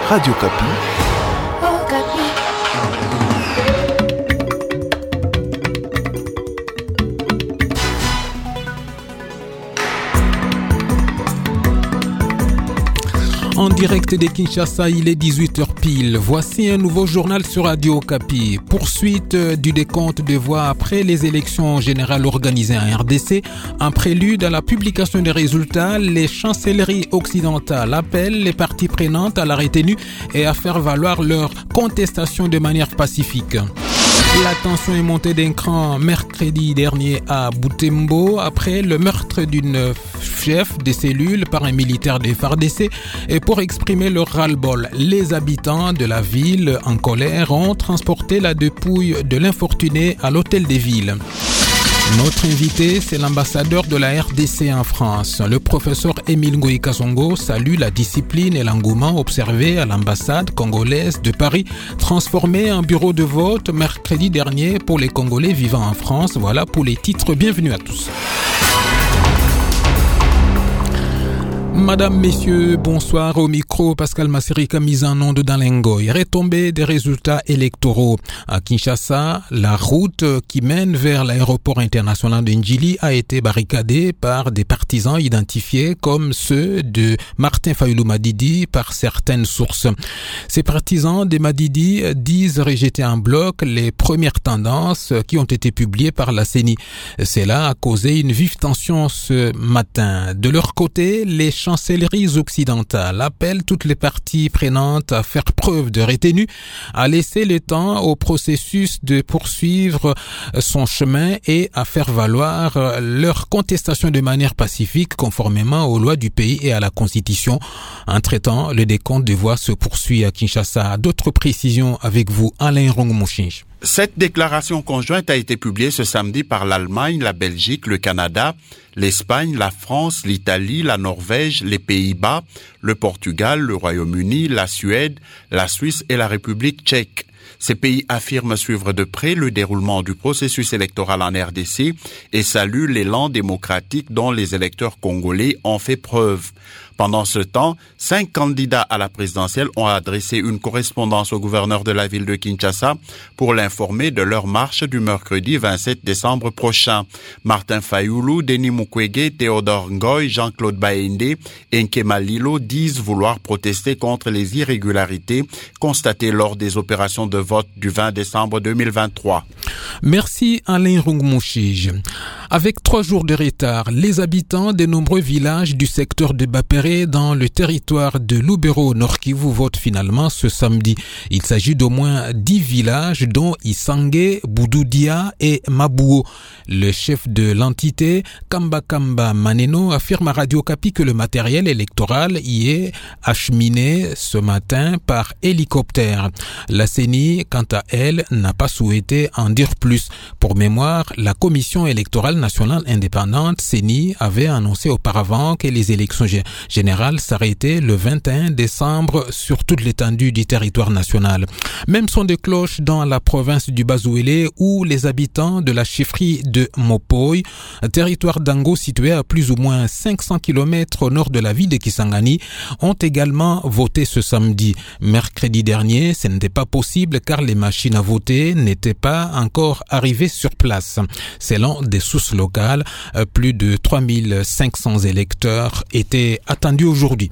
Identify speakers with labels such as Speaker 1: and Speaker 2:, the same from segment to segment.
Speaker 1: Radio Kapi. En direct de Kinshasa, il est 18h pile. Voici un nouveau journal sur Radio Kapi. Poursuite du décompte de voix après les élections générales organisées en RDC. En prélude à la publication des résultats, les chancelleries occidentales appellent les parties prenantes à la retenue et à faire valoir leur contestation de manière pacifique. La tension est montée d'un cran mercredi dernier à Butembo après le meurtre d'une chef de cellule par un militaire de FARDC. Et pour exprimer leur ras-le-bol, les habitants de la ville en colère ont transporté la dépouille de l'infortuné à l'hôtel des villes. Notre invité, c'est l'ambassadeur de la RDC en France. Le professeur Émile Ngoï Kasongo salue la discipline et l'engouement observé à l'ambassade congolaise de Paris, transformée en bureau de vote mercredi dernier pour les Congolais vivant en France. Voilà pour les titres. Bienvenue à tous. Madame, messieurs, bonsoir. Au micro, Pascal Massirika, mise en onde dans l'Engoy. Retombée des résultats électoraux. À Kinshasa, la route qui mène vers l'aéroport international de Ndjili a été barricadée par des partisans identifiés comme ceux de Martin Fayulu Madidi par certaines sources. Ces partisans de Madidi disent rejeter en bloc les premières tendances qui ont été publiées par la CENI. Cela a causé une vive tension ce matin. De leur côté, les chancelleries occidentales appellent toutes les parties prenantes à faire preuve de retenue, à laisser le temps au processus de poursuivre son chemin et à faire valoir leur contestation de manière pacifique conformément aux lois du pays et à la Constitution. Entre-temps, le décompte des voix se poursuit à Kinshasa. D'autres précisions avec vous, Alain Rongmouchinch.
Speaker 2: Cette déclaration conjointe a été publiée ce samedi par l'Allemagne, la Belgique, le Canada, l'Espagne, la France, l'Italie, la Norvège, les Pays-Bas, le Portugal, le Royaume-Uni, la Suède, la Suisse et la République tchèque. Ces pays affirment suivre de près le déroulement du processus électoral en RDC et saluent l'élan démocratique dont les électeurs congolais ont fait preuve. Pendant ce temps, 5 candidats à la présidentielle ont adressé une correspondance au gouverneur de la ville de Kinshasa pour l'informer de leur marche du mercredi 27 décembre prochain. Martin Fayulu, Denis Mukwege, Théodore Ngoy, Jean-Claude Baende et Nkema Lilo disent vouloir protester contre les irrégularités constatées lors des opérations de vote du 20 décembre 2023.
Speaker 3: Merci Alain Rungmouchige. Avec 3 jours de retard, les habitants de nombreux villages du secteur de Bapéré dans le territoire de Lubero Nord Kivu votent finalement ce samedi. Il s'agit d'au moins 10 villages dont Isange, Boudoudia et Mabouo. Le chef de l'entité, Kamba Kamba Maneno, affirme à Radio Kapi que le matériel électoral y est acheminé ce matin par hélicoptère. La CENI, quant à elle, n'a pas souhaité en dire plus. Pour mémoire, la Commission électorale nationale indépendante, CENI, avait annoncé auparavant que les élections générales s'arrêtaient le 21 décembre sur toute l'étendue du territoire national. Même son de cloche dans la province du Bazouélé où les habitants de la chefferie de Mopoy, un territoire d'Ango situé à plus ou moins 500 km au nord de la ville de Kisangani, ont également voté ce samedi. Mercredi dernier, ce n'était pas possible car les machines à voter n'étaient pas encore arrivées sur place. Selon des sources locales, plus de 3500 électeurs étaient attendus aujourd'hui.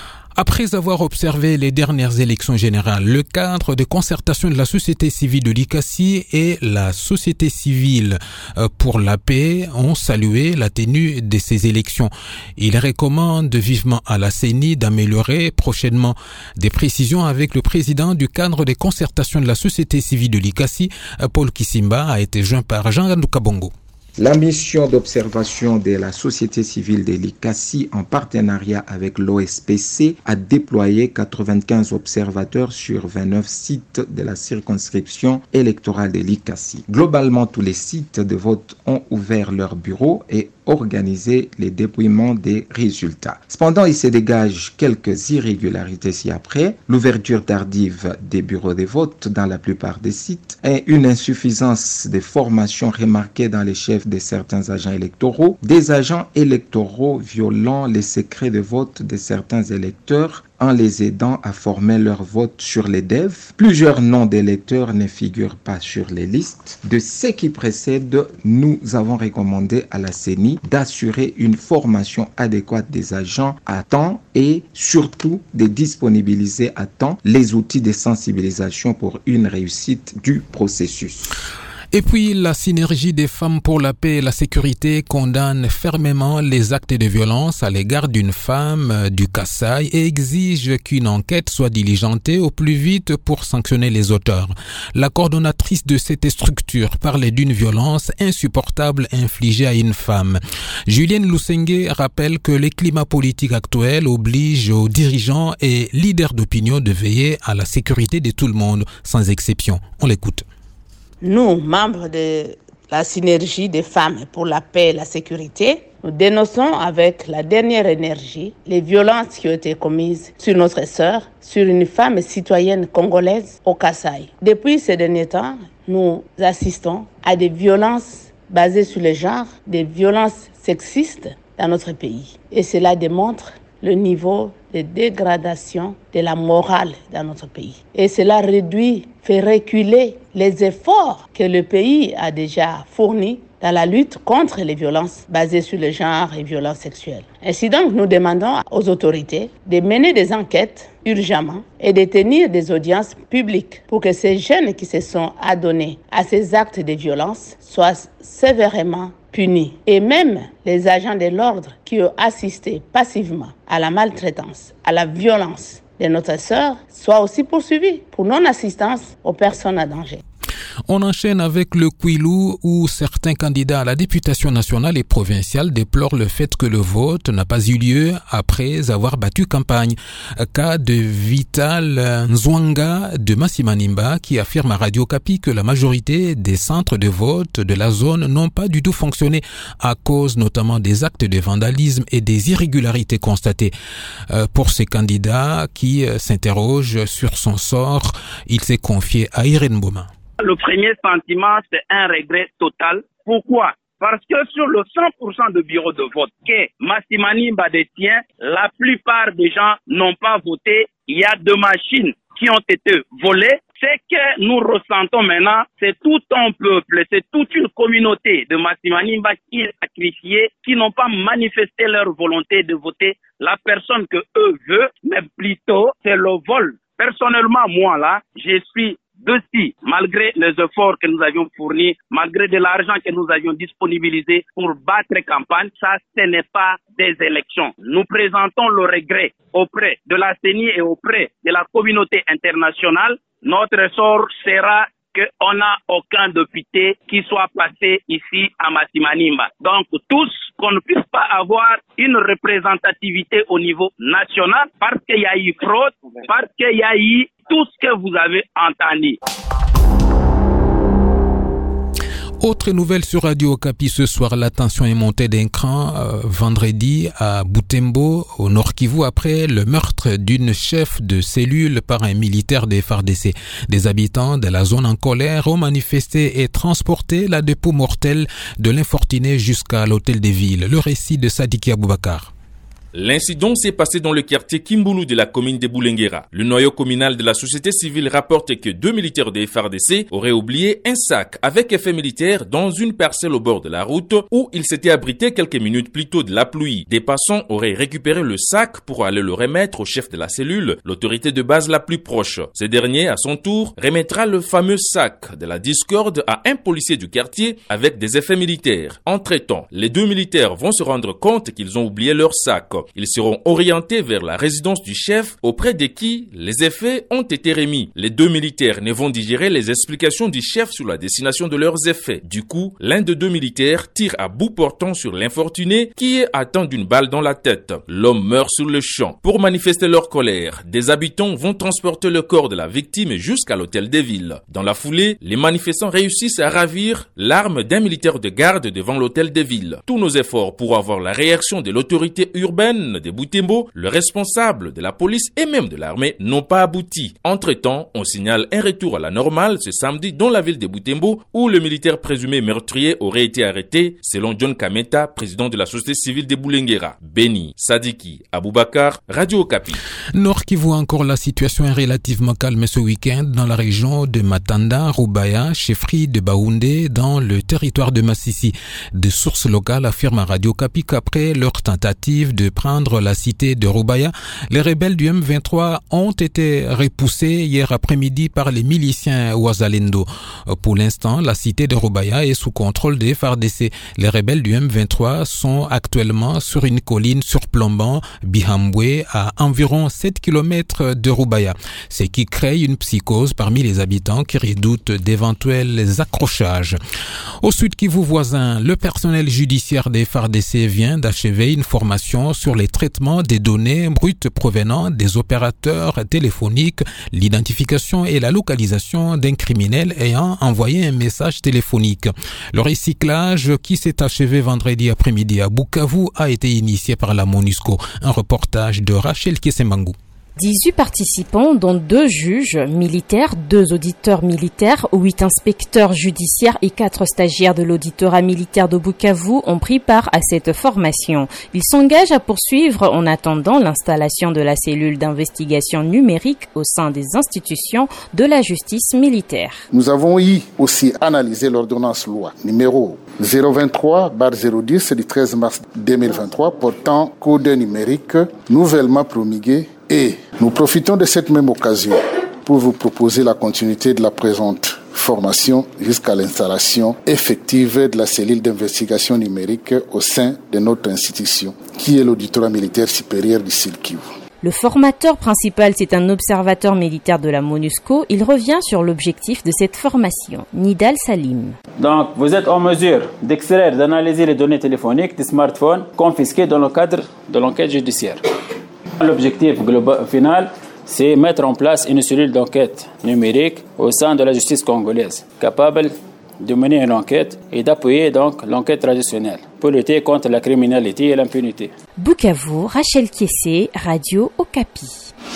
Speaker 3: Après avoir observé les dernières élections générales, le cadre de concertation de la société civile de l'ICASI et la société civile pour la paix ont salué la tenue de ces élections. Ils recommandent vivement à la CENI d'améliorer prochainement. Des précisions avec le président du cadre de concertation de la société civile de l'ICASI, Paul Kisimba, a été joint par Jean-Gandou Kabongo.
Speaker 4: La mission d'observation de la société civile de l'ICASI en partenariat avec l'OSPC a déployé 95 observateurs sur 29 sites de la circonscription électorale de l'ICASI. Globalement, tous les sites de vote ont ouvert leurs bureaux et organisé les dépouillements des résultats. Cependant, il se dégage quelques irrégularités ci-après, l'ouverture tardive des bureaux de vote dans la plupart des sites et une insuffisance de formation remarquée dans les chefs de certains agents électoraux, des agents électoraux violant les secrets de vote de certains électeurs en les aidant à former leur vote sur les DEV. Plusieurs noms d'électeurs ne figurent pas sur les listes. De ce qui précède, nous avons recommandé à la CENI d'assurer une formation adéquate des agents à temps et surtout de disponibiliser à temps les outils de sensibilisation pour une réussite du processus.
Speaker 1: Et puis, la synergie des femmes pour la paix et la sécurité condamne fermement les actes de violence à l'égard d'une femme du Kasaï et exige qu'une enquête soit diligentée au plus vite pour sanctionner les auteurs. La coordonnatrice de cette structure parlait d'une violence insupportable infligée à une femme. Julienne Lusenge rappelle que les climats politiques actuels obligent aux dirigeants et leaders d'opinion de veiller à la sécurité de tout le monde, sans exception. On l'écoute.
Speaker 5: Nous, membres de la synergie des femmes pour la paix et la sécurité, nous dénonçons avec la dernière énergie les violences qui ont été commises sur notre sœur, sur une femme citoyenne congolaise au Kasaï. Depuis ces derniers temps, nous assistons à des violences basées sur le genre, des violences sexistes dans notre pays. Et cela démontre le niveau de dégradation de la morale dans notre pays. Et cela fait reculer les efforts que le pays a déjà fournis dans la lutte contre les violences basées sur le genre et violences sexuelles. Ainsi donc, nous demandons aux autorités de mener des enquêtes urgemment et de tenir des audiences publiques pour que ces jeunes qui se sont adonnés à ces actes de violence soient sévèrement punis. Et même les agents de l'ordre qui ont assisté passivement à la maltraitance, à la violence de notre sœur soient aussi poursuivis pour non-assistance aux personnes à danger.
Speaker 1: On enchaîne avec le Kwilu où certains candidats à la députation nationale et provinciale déplorent le fait que le vote n'a pas eu lieu après avoir battu campagne. Cas de Vital Nzwanga de Masimanimba qui affirme à Radio Kapi que la majorité des centres de vote de la zone n'ont pas du tout fonctionné à cause notamment des actes de vandalisme et des irrégularités constatées. Pour ces candidats qui s'interrogent sur son sort, il s'est confié à Irène Boma.
Speaker 6: Le premier sentiment, c'est un regret total. Pourquoi? Parce que sur le 100% de bureaux de vote que Masimanimba détient, la plupart des gens n'ont pas voté. Il y a 2 machines qui ont été volées. Ce que nous ressentons maintenant, c'est tout un peuple, c'est toute une communauté de Masimanimba qui est sacrifiée, qui n'ont pas manifesté leur volonté de voter la personne que eux veulent, mais plutôt c'est le vol. Personnellement, moi là, je suis dessus, malgré les efforts que nous avions fournis, malgré de l'argent que nous avions disponibilisé pour battre campagne, ça, ce n'est pas des élections. Nous présentons le regret auprès de la CENI et auprès de la communauté internationale. Notre sort sera qu'on n'a aucun député qui soit passé ici à Masimanimba. Donc tous, qu'on ne puisse pas avoir une représentativité au niveau national parce qu'il y a eu fraude, parce qu'il y a eu tout ce que vous avez entendu.
Speaker 1: Autre nouvelle sur Radio Okapi ce soir, la tension est montée d'un cran vendredi à Butembo, au Nord Kivu, après le meurtre d'une chef de cellule par un militaire des FARDC. Des habitants de la zone en colère ont manifesté et transporté la dépôt mortelle de l'infortuné jusqu'à l'hôtel des villes. Le récit de Sadiki Aboubakar.
Speaker 7: L'incident s'est passé dans le quartier Kimbulu de la commune de Boulenguera. Le noyau communal de la société civile rapporte que 2 militaires de FARDC auraient oublié un sac avec effet militaire dans une parcelle au bord de la route où ils s'étaient abrités quelques minutes plus tôt de la pluie. Des passants auraient récupéré le sac pour aller le remettre au chef de la cellule, l'autorité de base la plus proche. Ce dernier, à son tour, remettra le fameux sac de la discorde à un policier du quartier avec des effets militaires. Entre-temps, les 2 militaires vont se rendre compte qu'ils ont oublié leur sac. Ils seront orientés vers la résidence du chef auprès de qui les effets ont été remis. Les 2 militaires ne vont digérer les explications du chef sur la destination de leurs effets. Du coup, l'un des 2 militaires tire à bout portant sur l'infortuné qui est atteint d'une balle dans la tête. L'homme meurt sur le champ. Pour manifester leur colère, des habitants vont transporter le corps de la victime jusqu'à l'hôtel des villes. Dans la foulée, les manifestants réussissent à ravir l'arme d'un militaire de garde devant l'hôtel des villes. Tous nos efforts pour avoir la réaction de l'autorité urbaine urbaine de Butembo, le responsable de la police et même de l'armée n'ont pas abouti. Entre-temps, on signale un retour à la normale ce samedi dans la ville de Butembo où le militaire présumé meurtrier aurait été arrêté, selon John Kameta, président de la société civile de Bulengera. Beni Sadiki Aboubakar, Radio Okapi.
Speaker 1: Nord Kivu encore, la situation est relativement calme ce week-end dans la région de Matanda, Rubaya, chefferie de Baoundé, dans le territoire de Massissi. Des sources locales affirment à Radio Okapi qu'après leur tentative de prendre la cité de Rubaya, les rebelles du M23 ont été repoussés hier après-midi par les miliciens Ouazalendo. Pour l'instant, la cité de Rubaya est sous contrôle des FARDC. Les rebelles du M23 sont actuellement sur une colline surplombant Bihambwe à environ 7 km de Rubaya, ce qui crée une psychose parmi les habitants qui redoutent d'éventuels accrochages. Au Sud Kivu voisin, le personnel judiciaire des FARDC vient d'achever une formation sur les traitements des données brutes provenant des opérateurs téléphoniques, l'identification et la localisation d'un criminel ayant envoyé un message téléphonique. Le recyclage qui s'est achevé vendredi après-midi à Bukavu a été initié par la MONUSCO. Un reportage de Rachel Kesemangou.
Speaker 8: 18 participants, dont 2 juges militaires, 2 auditeurs militaires, 8 inspecteurs judiciaires et 4 stagiaires de l'auditorat militaire de Bukavu ont pris part à cette formation. Ils s'engagent à poursuivre en attendant l'installation de la cellule d'investigation numérique au sein des institutions de la justice militaire.
Speaker 9: Nous avons aussi analysé l'ordonnance loi numéro 023/010 du 13 mars 2023 portant code numérique nouvellement promulgué. Et nous profitons de cette même occasion pour vous proposer la continuité de la présente formation jusqu'à l'installation effective de la cellule d'investigation numérique au sein de notre institution, qui est l'auditorat militaire supérieur du Sud Kivu.
Speaker 8: Le formateur principal, c'est un observateur militaire de la MONUSCO. Il revient sur l'objectif de cette formation. Nidal Salim.
Speaker 10: Donc, vous êtes en mesure d'extraire, d'analyser les données téléphoniques des smartphones confisqués dans le cadre de l'enquête judiciaire. L'objectif final, c'est mettre en place une cellule d'enquête numérique au sein de la justice congolaise, capable de mener une enquête et d'appuyer donc l'enquête traditionnelle pour lutter contre la criminalité et l'impunité.
Speaker 8: Bukavu, Rachel Kessé, Radio Okapi.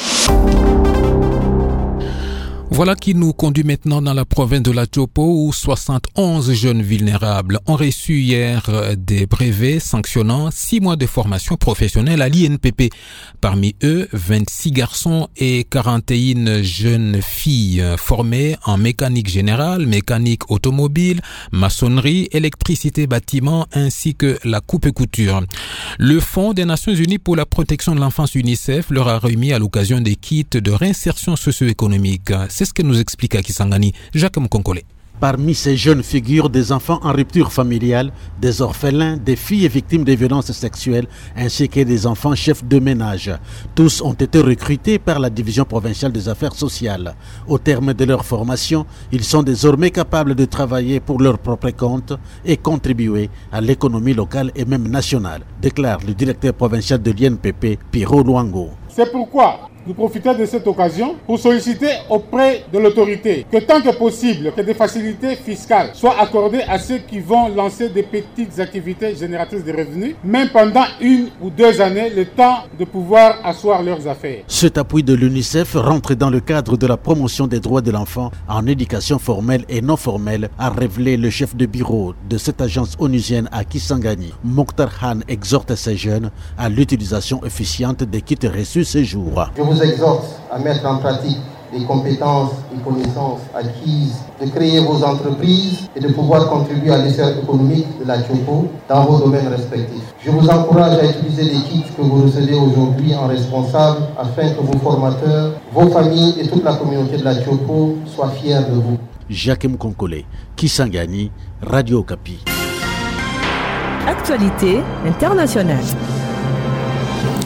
Speaker 1: Voilà qui nous conduit maintenant dans la province de la Tchopo où 71 jeunes vulnérables ont reçu hier des brevets sanctionnant 6 mois de formation professionnelle à l'INPP. Parmi eux, 26 garçons et 41 jeunes filles formés en mécanique générale, mécanique automobile, maçonnerie, électricité, bâtiment ainsi que la coupe et couture. Le Fonds des Nations Unies pour la protection de l'enfance UNICEF leur a remis à l'occasion des kits de réinsertion socio-économique. C'est ce que nous explique à Kisangani Jacques Mkonkole.
Speaker 11: Parmi ces jeunes figurent des enfants en rupture familiale, des orphelins, des filles victimes de violences sexuelles, ainsi que des enfants chefs de ménage. Tous ont été recrutés par la Division provinciale des affaires sociales. Au terme de leur formation, ils sont désormais capables de travailler pour leur propre compte et contribuer à l'économie locale et même nationale, déclare le directeur provincial de l'INPP, Piro Luango.
Speaker 12: C'est pourquoi nous profitons de cette occasion pour solliciter auprès de l'autorité que tant que possible, que des facilités fiscales soient accordées à ceux qui vont lancer des petites activités génératrices de revenus, même pendant 1 ou 2 années, le temps de pouvoir asseoir leurs affaires.
Speaker 11: Cet appui de l'UNICEF rentre dans le cadre de la promotion des droits de l'enfant en éducation formelle et non formelle, a révélé le chef de bureau de cette agence onusienne à Kisangani. Mokhtar Khan exhorte ces jeunes à l'utilisation efficiente des kits reçus ces jours.
Speaker 13: Je vous exhorte à mettre en pratique les compétences et connaissances acquises, de créer vos entreprises et de pouvoir contribuer à l'essor économique de la Tchopo dans vos domaines respectifs. Je vous encourage à utiliser les kits que vous recevez aujourd'hui en responsable afin que vos formateurs, vos familles et toute la communauté de la Tchopo soient fiers de vous.
Speaker 11: Jacques Mkonkole, Kisangani, Radio Okapi.
Speaker 14: Actualité internationale.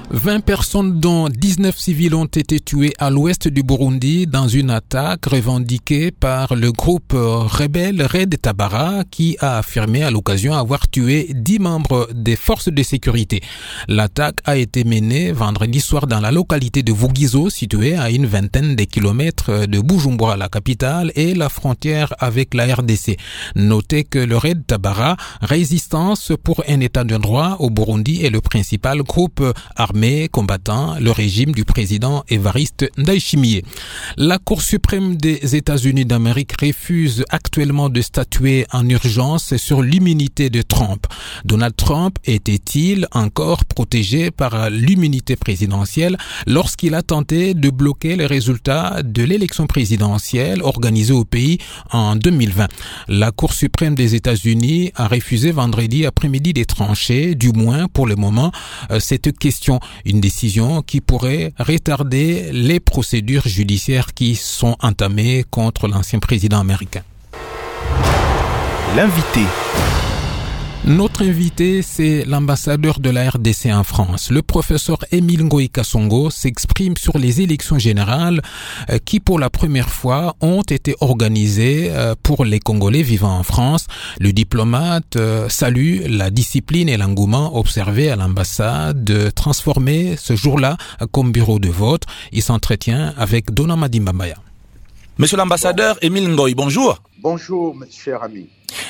Speaker 1: 20 personnes dont 19 civils ont été tués à l'ouest du Burundi dans une attaque revendiquée par le groupe rebelle Red Tabara qui a affirmé à l'occasion avoir tué 10 membres des forces de sécurité. L'attaque a été menée vendredi soir dans la localité de Vugizo, située à une vingtaine de kilomètres de Bujumbura, la capitale, et la frontière avec la RDC. Notez que le Red Tabara, Résistance pour un état de droit au Burundi, est le principal groupe armé combattant le régime du président Évariste Ndayishimiye. La Cour suprême des États-Unis d'Amérique refuse actuellement de statuer en urgence sur l'immunité de Trump. Donald Trump était-il encore protégé par l'immunité présidentielle lorsqu'il a tenté de bloquer les résultats de l'élection présidentielle organisée au pays en 2020? La Cour suprême des États-Unis a refusé vendredi après-midi de trancher, du moins pour le moment, cette question. Une décision qui pourrait retarder les procédures judiciaires qui sont entamées contre l'ancien président américain.
Speaker 14: L'invité.
Speaker 1: Notre invité, c'est l'ambassadeur de la RDC en France. Le professeur Émile Ngoï Kasongo s'exprime sur les élections générales qui, pour la première fois, ont été organisées pour les Congolais vivant en France. Le diplomate salue la discipline et l'engouement observé à l'ambassade transformée ce jour-là comme bureau de vote. Il s'entretient avec Dona Madimbambaya.
Speaker 14: Monsieur l'ambassadeur Émile Ngoï, bonjour.
Speaker 15: Bonjour, cher ami.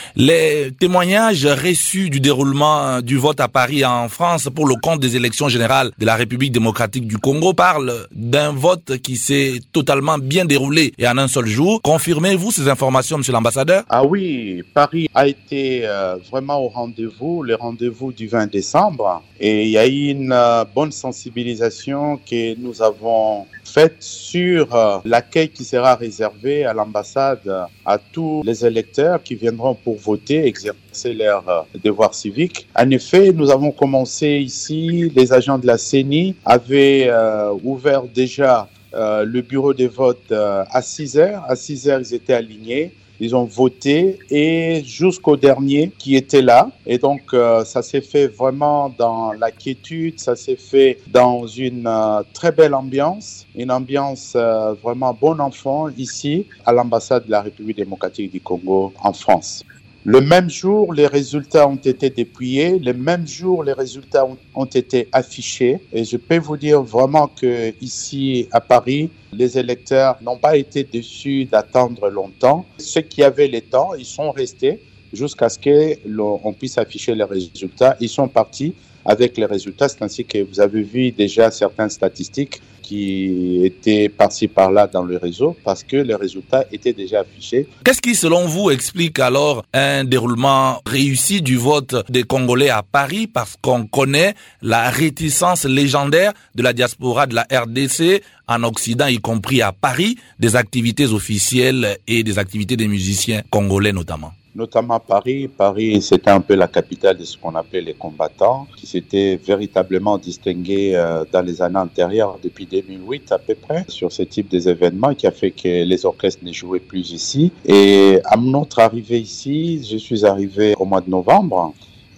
Speaker 14: Les témoignages reçus du déroulement du vote à Paris en France pour le compte des élections générales de la République démocratique du Congo parlent d'un vote qui s'est totalement bien déroulé et en un seul jour. Confirmez-vous ces informations, monsieur l'ambassadeur?
Speaker 15: Ah oui, Paris a été vraiment au rendez-vous, le rendez-vous du 20 décembre. Et il y a eu une bonne sensibilisation que nous avons faite sur l'accueil qui sera réservé à l'ambassade à tous les électeurs qui viendront pour voter, exercer leur devoir civique. En effet, nous avons commencé ici, les agents de la CENI avaient ouvert déjà le bureau de vote à 6 heures. À 6 heures, ils étaient alignés. Ils ont voté et jusqu'au dernier qui était là. Et donc, ça s'est fait vraiment dans la quiétude, ça s'est fait dans une très belle ambiance, une ambiance vraiment bon enfant ici à l'ambassade de la République démocratique du Congo en France. Le même jour, les résultats ont été dépouillés. Le même jour, les résultats ont été affichés. Et je peux vous dire vraiment que ici à Paris, les électeurs n'ont pas été déçus d'attendre longtemps. Ceux qui avaient le temps, ils sont restés jusqu'à ce qu'on puisse afficher les résultats. Ils sont partis avec les résultats. C'est ainsi que vous avez vu déjà certaines statistiques qui étaient par-ci par-là dans le réseau parce que les résultats étaient déjà affichés.
Speaker 14: Qu'est-ce qui, selon vous, explique alors un déroulement réussi du vote des Congolais à Paris? Parce qu'on connaît la réticence légendaire de la diaspora de la RDC en Occident, y compris à Paris, des activités officielles et des activités des musiciens congolais notamment.
Speaker 15: Notamment à Paris. Paris, c'était un peu la capitale de ce qu'on appelait les combattants, qui s'étaient véritablement distingués dans les années antérieures, depuis 2008 à peu près, sur ce type d'événements qui a fait que les orchestres ne jouaient plus ici. Et à notre arrivée ici, je suis arrivé au mois de novembre,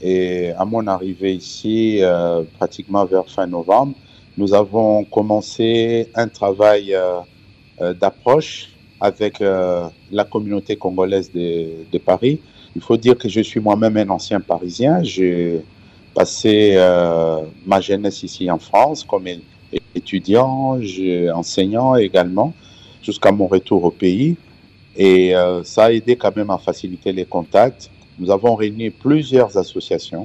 Speaker 15: et à mon arrivée ici, pratiquement vers fin novembre, nous avons commencé un travail d'approche avec la communauté congolaise de Paris. Il faut dire que je suis moi-même un ancien Parisien. J'ai passé ma jeunesse ici en France comme étudiant, enseignant également, jusqu'à mon retour au pays. Et ça a aidé quand même à faciliter les contacts. Nous avons réuni plusieurs associations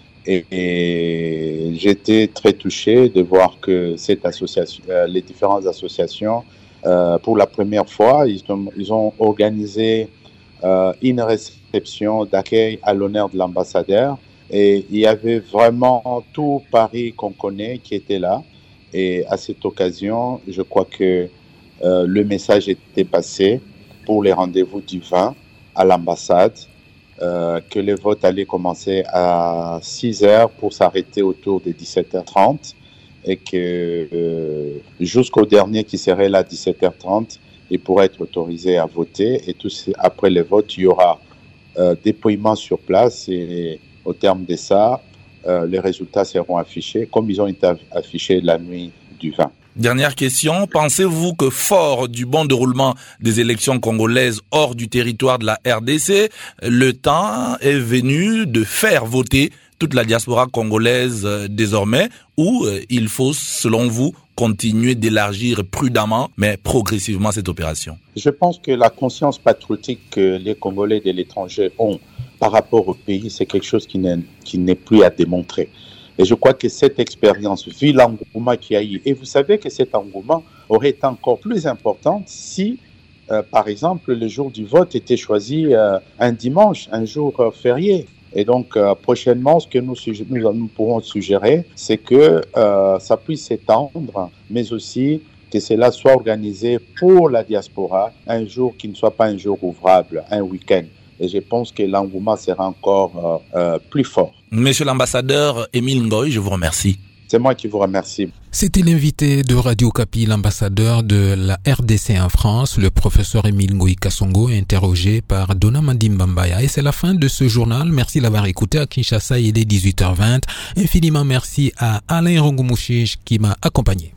Speaker 15: et j'étais très touché de voir que cette association, les différentes associations, pour la première fois, ils ont organisé une réception d'accueil à l'honneur de l'ambassadeur. Et il y avait vraiment tout Paris qu'on connaît qui était là. Et à cette occasion, je crois que le message était passé pour les rendez-vous du 20 à l'ambassade, que le vote allait commencer à 6 heures pour s'arrêter autour de 17h30. Et que jusqu'au dernier qui serait là à 17h30, il pourrait être autorisé à voter. Et après le vote, il y aura dépouillement sur place. Et au terme de ça, les résultats seront affichés comme ils ont été affichés la nuit du 20.
Speaker 14: Dernière question, pensez-vous que fort du bon déroulement des élections congolaises hors du territoire de la RDC, le temps est venu de faire voter toute la diaspora congolaise désormais, ou il faut, selon vous, continuer d'élargir prudemment, mais progressivement cette opération?
Speaker 15: Je pense que la conscience patriotique que les Congolais de l'étranger ont par rapport au pays, c'est quelque chose qui n'est plus à démontrer. Et je crois que cette expérience, vu l'engouement qu'il y a eu, et vous savez que cet engouement aurait été encore plus important si, par exemple, le jour du vote était choisi un dimanche, un jour férié. Et donc, prochainement, ce que nous pourrons suggérer, c'est que ça puisse s'étendre, mais aussi que cela soit organisé pour la diaspora, un jour qui ne soit pas un jour ouvrable, un week-end. Et je pense que l'engouement sera encore plus fort.
Speaker 14: Monsieur l'ambassadeur Émile Ngoy, je vous remercie.
Speaker 15: C'est moi qui vous remercie.
Speaker 1: C'était l'invité de Radio Kapi, l'ambassadeur de la RDC en France, le professeur Émile Ngoy Kasongo, interrogé par Dona Mandimbambaya. Et c'est la fin de ce journal. Merci d'avoir écouté. À Kinshasa, il est 18h20. Infiniment merci à Alain Rongumouchige qui m'a accompagné.